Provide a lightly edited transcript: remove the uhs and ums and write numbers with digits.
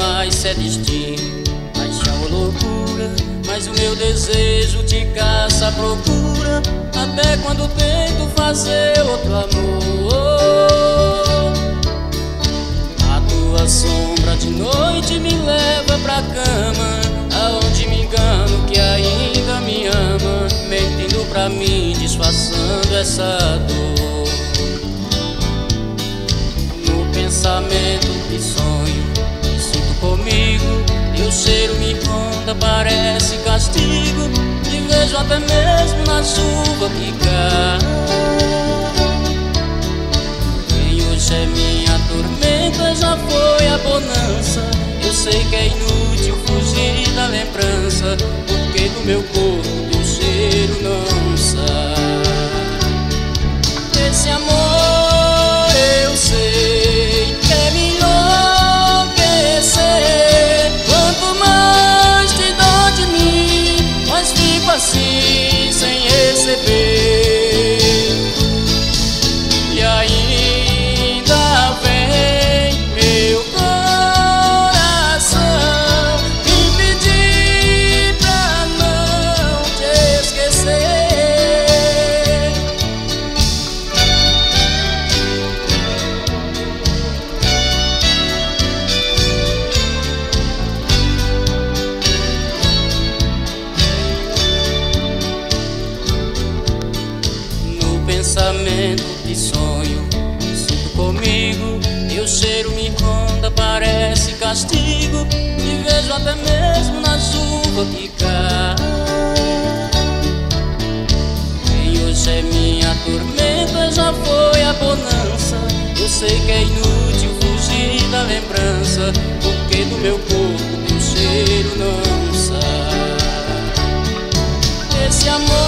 mais se é destino, paixão ou loucura, mas o meu desejo te caça à procura, até quando tento fazer outro amor. A tua sombra de noite me leva pra cama, aonde me engano que ainda me ama, mentindo pra mim, disfarçando essa dor. No pensamento e sonho, me sinto comigo, teu cheiro me ronda, parece castigo, te vejo até mesmo na chuva que cai. Quem hoje é minha tormenta já foi a bonança, eu sei que é inútil fugir da lembrança, porque do meu corpo teu cheiro não sai. Esse amor eu sei que é me enlouquecer, quanto mais te dou de mim, mais fico assim sem receber. E ainda vem meu coração me pedir pra não te esquecer. No pensamento e sonho, me sinto comigo, teu cheiro me ronda, parece castigo, te vejo até mesmo na chuva que cai. Quem hoje é minha tormenta já foi a bonança, eu sei que é inútil fugir da lembrança, porque do meu corpo teu cheiro não sai. Esse amor